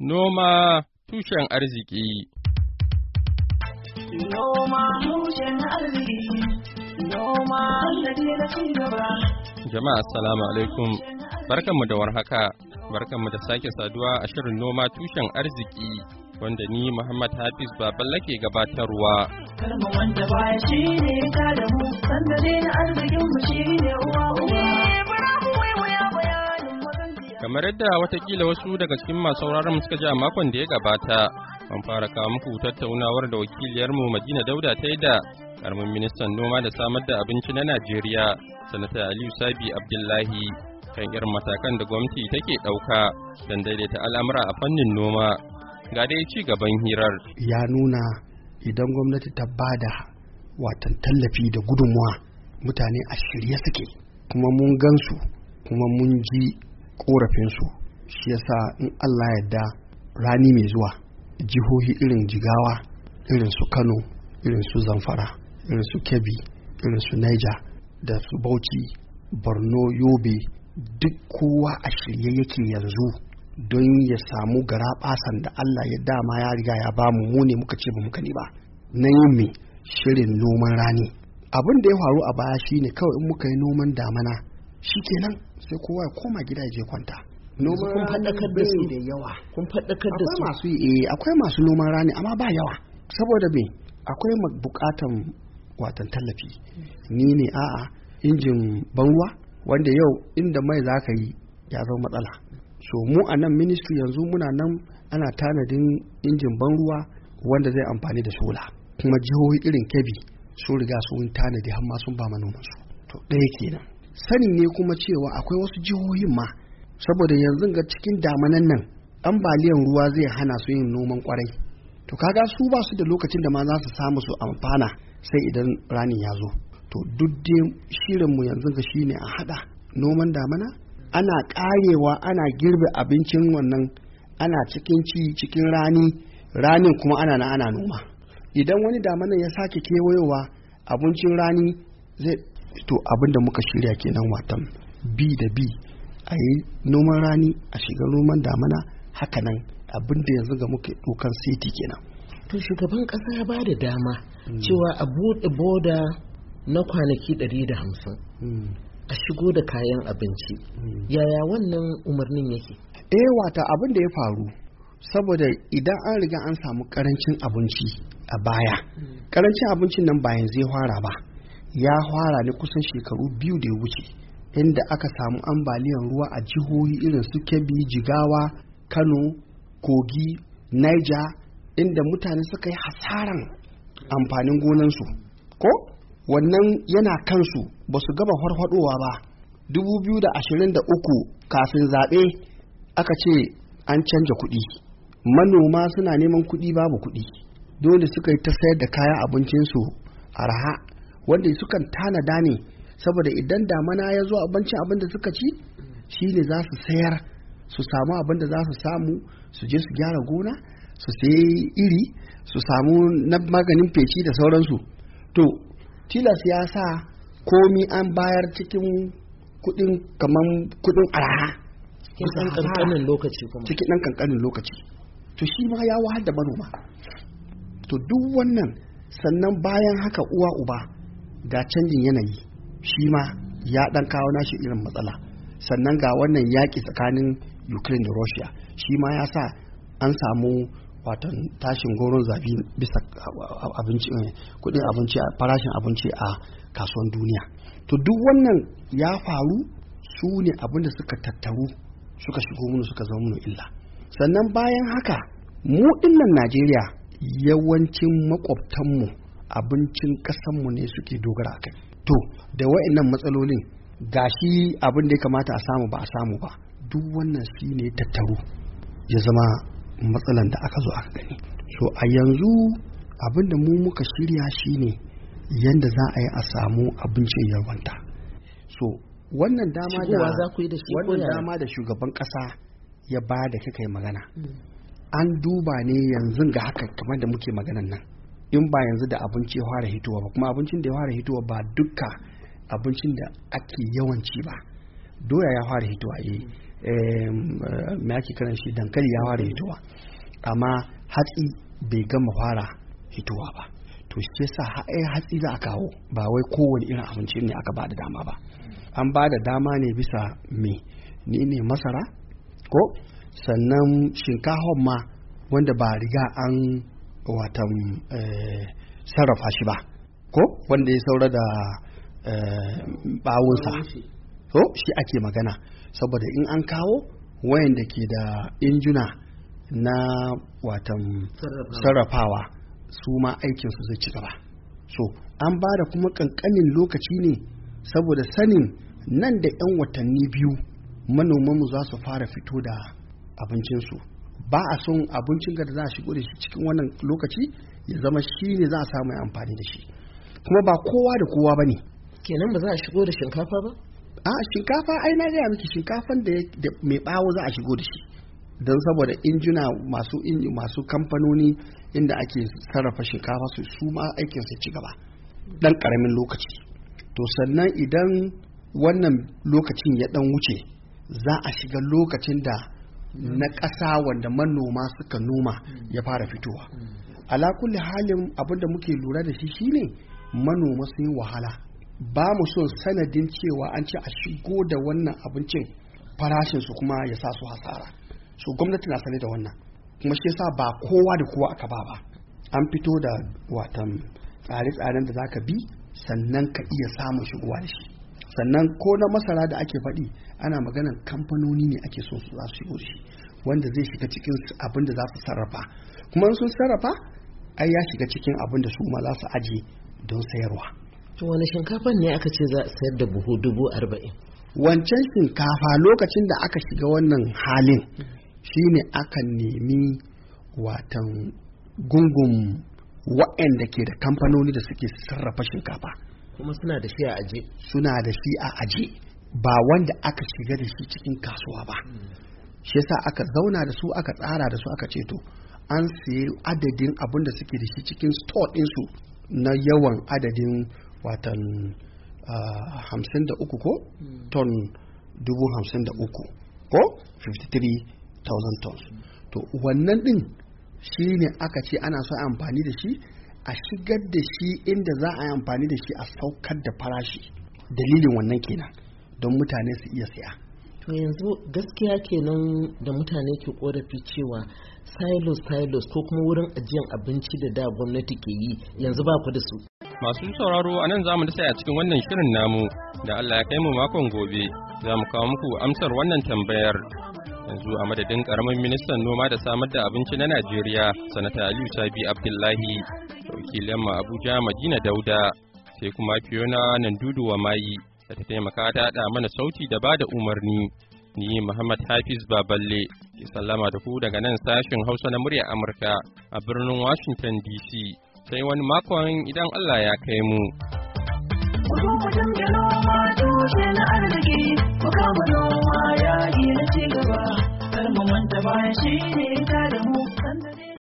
Noma tushen arziki. Noma tushen arziki. Noma sannadi na cigaba. Jama'a assalamu alaikum. Barkanmu da warhaka. Barkanmu da sake saduwa a shirin noma tushen arziki wanda ni Muhammad Hafiz Baballa ke gabatarwa. Kalma wanda baya shine ta da mu sannadi na arzikin mu shine uwa uwa. Kamar yadda watakila wasu daga cikin masu sauraron suka ji a makon da ya gabata, an fara kawo muku tattaunawar da wakiliyarmu Madina Dauda ta yi da karamin ministan noma da samar da abinci na Najeriya, Sanata Aliyu Sabi Abdullahi, kan irin matakan da gwamnati take ɗauka don daidaita al'amura a fannin noma. Ga dai ci gaban hirar. Ya nuna idan gwamnati ta bada watan tallafi da gudunmuwa, mutane a shirye suke, kuma mun gansu, kuma mun ji korafinsu. Shi yasa in Allah yadda rani mai zuwa jihohi irin Jigawa, irin su Kano, irin su Zamfara, irin su Kebbi, irin su Niger da su Bauchi, Borno, Yobe, duk kowa a shirye yake yanzu don ya samu garaɓasan da Allah ya dama ya riga ya bamu, mu ne muka ce ba muka ne ba, na yin mai shirin noman rani. Abin da ya faru a baya shine kawai in muka yi noman damana shikenan sai kowa ya koma gida ya je kwanta. Noman kun faɗakar da su da yawa. Kun faɗakar da su. Akwai masu noman rani amma ba yawa. Saboda me? Akwai bukatan watan tallafi. Ni ne a'a injin ban ruwa wanda yau inda mai zaka yi ya zama matsala. So mu a nan ministry yanzu muna nan ana tanadin injin ban ruwa wanda zai amfani da sola. Kuma jihohi irin Kebbi sun riga sun tanadi har ma sun ba manoman su. To ɗaya kenan. Sani ne kuma cewa akwai wasu jihohin ma saboda yanzu ga cikin damanan nan ambaliyan ruwa zai hana su yin noman kwarai. To kaga su ba su da lokacin da ma za su samu su amfana sai idan rani ya zo. To duk dai shirinmu yanzu ga shine a hada noman damana, ana karewa ana girbe abincin wannan, ana cikin ci cikin ranin kuma ana noma. Idan wani damanan ya sake kewayowa abincin rani zai to abinda muka shirya kenan watan bi da bi a yi noman rani a shiga noman damana, hakanan abinda yanzu ga muke dokan seti kenan. To shugaban kasa ya ba da dama cewa a buɗe boda na kwanaki 150 a shigo da kayan abinci. Yaya wannan umarnin yake? Wata abin da ya faru saboda idan an riga an samu karancin abinci a baya, karancin abincin nan ba yanzu ya fara ba, ya fara ne kusan shekaru 2 da ya wuce, inda aka samu ambaliyan ruwa a jihohi irin su Kebbi, Jigawa, Kano, Kogi, Niger, inda mutane suka yi hasaran amfanin gonansu. Ko wannan yana kansu, ba su gaba farfadowa ba. 2023 kafin zaɓe aka ce an canja kuɗi, manoma suna neman kuɗi babu kuɗi, dole suka yi ta sayar da kayan abincinsu arha, wanda sukan tanada ne saboda idan damana ya zo abin da suka ci shi ne za su sayar su samu abin da za su samu, su je su gyara gona, su sayi iri, su samu na maganin feshi da sauransu. To tilas ya sa komi an bayar cikin kudin kaman kudin arha cikin ɗan kankanin lokaci kuma cikin ɗan kankanin lokaci. To shi ma ya wahal da manoma. To duk wannan, sannan bayan haka uwa uba ga canjin yanayi shi ma ya dan kawo nashi irin matsala, sannan ga wannan yaƙi tsakanin Ukraine da Russia shi ma ya sa an samu watan tashin goron zabi bisa abinci, kudin abinci, farashin abinci a kasuwan duniya. To duk wannan ya faru, su ne abinda suka tattaru suka shigo mu suka zama mu illa. Sannan bayan haka mu dinnan Najeriya yawancin makwabtanmu abincin ƙasanmu ne suke dogara kai. To da wa'annan matsalolin gashi abin da ya kamata a samu ba a samu ba, duk wannan shi ne tattaro ya zama matsalan da aka zo aka gani. So a yanzu abin da mu muka shirya shi ne yanda za a yi a samu abincin yawanta. So wannan dama da shugaban ƙasa ya ba da kika yi magana, an duba ne yanzu ga haka kamar da muke maganan nan, in ba yanzu da abinci ya fara hitowa ba, kuma abincin da ya fara hitowa ba duka abincin da ake yawanci ba. Doya ya fara hitowa, me ake kiran shi, dankali ya fara hitowa, amma hatsi bai gama fara hitowa ba. To shi yasa hatsi za a kawo, ba wai kowane irin abinci ne aka ba da dama ba. An ba da dama ne bisa ne masara ko sannan shinkafa ma wanda ba riga an watan sarrafa shi ba ko wanda ya saura da bawunsa, to shi ake magana. Saboda in an kawo wayanda ke da injuna na watan sarrafawa su ma aikinsu zai ci gaba. So an ba da kuma kankanin lokaci ne saboda sanin nan da 'yan watanni biyu manomanmu za su fara fito da abincinsu. Ba a son abincin da za a shigo da shi cikin wannan lokaci ya zama shi ne za a samu amfani da shi, kuma ba kowa da kowa ba ne. Kenan ba za a shigo da shinkafa ba? A shinkafa ai na gaya miki, shinkafan da mai bawo za a shigo da shi, don saboda injina masu kamfanoni inda ake sarrafa shinkafa su ma aikin su ci gaba dan karamin lokaci. To sannan idan wannan lokacin ya dan wuce za a shiga lokacin da na ƙasa wanda manoma suka noma ya fara fitowa. Ala kulli halin abinda muke lura da shi shine manoma sun yi wahala. Ba mu son sanadin cewa an ce a shigo da wannan abincin farashinsu kuma ya sa su hasara. So gwamnati na sane da wannan, kuma shi yasa ba kowa da kowa aka ba. An fito da watan tsare-tsaren da zaka bi sannan ka iya samun shigowa da shi. Sannan ko na masara da ake faɗi ana maganan kamfanoni ne ake so su za su shigo da shi, wanda zai shiga cikin abin da za su sarrafa, kuma sun sarrafa ai ya shiga cikin abin da su ma za su aje don sayarwa. To wani shinkafan ne aka ce za a sayar da buhu 40,000? Wancan shinkafa lokacin da aka shiga wannan halin shine aka nemi watan gungun waɗanda ke da kamfanoni da suke sarrafa shinkafa, kuma suna da shi a aje. Suna da shi a aje, ba wanda aka shiga da shi cikin kasuwa ba. Shi yasa aka zauna da su, aka tsara da su, aka ce to an sayi adadin abin da suke da shi cikin store ɗinsu na yawan adadin watan 53 ko ton 53,000 ko 53,000 tons. To wannan din shi ne aka ce ana so a amfani da shi, a shigar da shi inda za a yi amfani da shi a saukar da farashi. Dalilin wannan kenan don mutane su iya siya. To yanzu gaskiya kenan da mutane ke korafi cewa silos ko kuma wurin ajiyan abinci da da gwamnati ke yi yanzu ba ku da su. Masu sauraro a nan za mu dasa a cikin wannan shirin namu, da Allah ya kai mu makon gobe za mu kawo muku amsar wannan tambayar. Yanzu a madadin karamin ministan noma da samar da abinci na Najeriya, Sanata Aliyu Sabi Abdullahi, da wakilin mu Abuja Madina Dauda, sai kuma Fiona Nandudu wa Mayi da ta taimaka ta haɗa mana sauti da bada umarni. Ni Muhammad Hafiz Baballe ke sallama da ku daga nan sashin Hausa na murya Amurka a birnin Washington DC. Sai wani makon idan Allah ya kai mu. Mutum da noma tushe na arziki, mu kama noma yaƙi na cigaba, kar mu manta baya shi ne ta da mu.